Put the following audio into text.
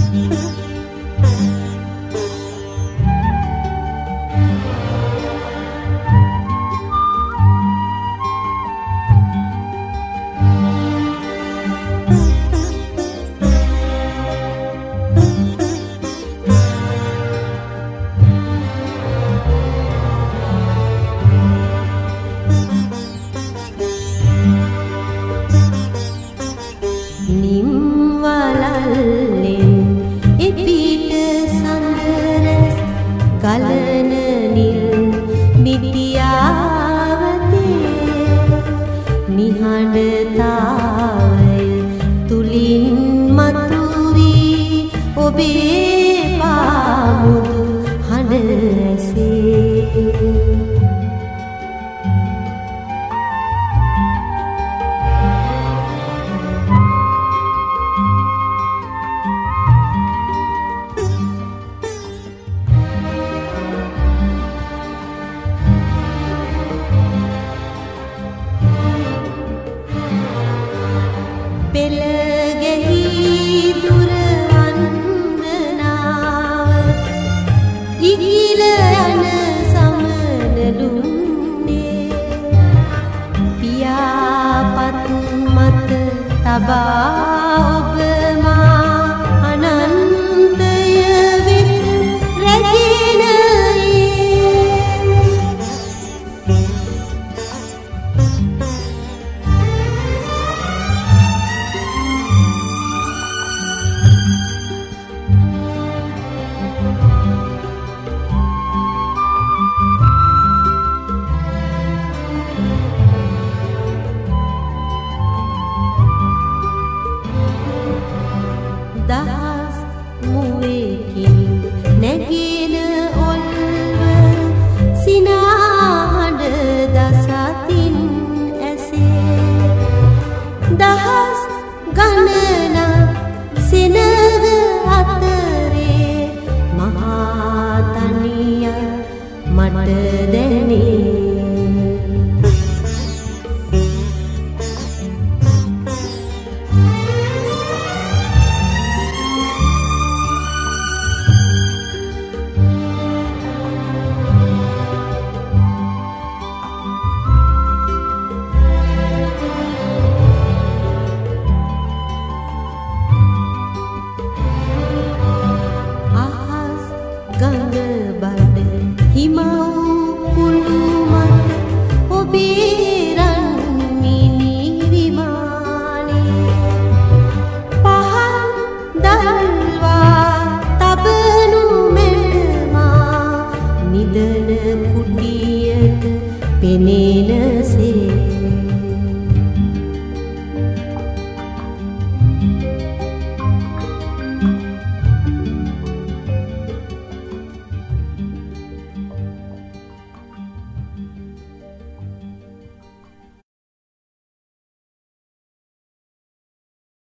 ගලන නිල් මිටියාවතේ නිහඬතාවය තුලින් මතුවී ඔබේ පාමුදු හඬ ඇසේ පෙළගෙහි දුර වන්දනාව ඉගිල යන සමනලුන්නේ පියාපත් මත තබා ඔබ මා අනන්තය වෙත රැගෙන දහස් මුවේකින් නැගෙන ඔල්ව සිනාහඬ දසතින් ඇසේ දහස් ගණනක් සෙනග අතරේ මහා තනිය මට දැනේ ගඟ බඩ හිමව් කුළු මත ඔබේ රන් මිනි විමානේ පහන් දල්වා තබනු මෙල්මා නිදන කුටියට පෙනෙනසේ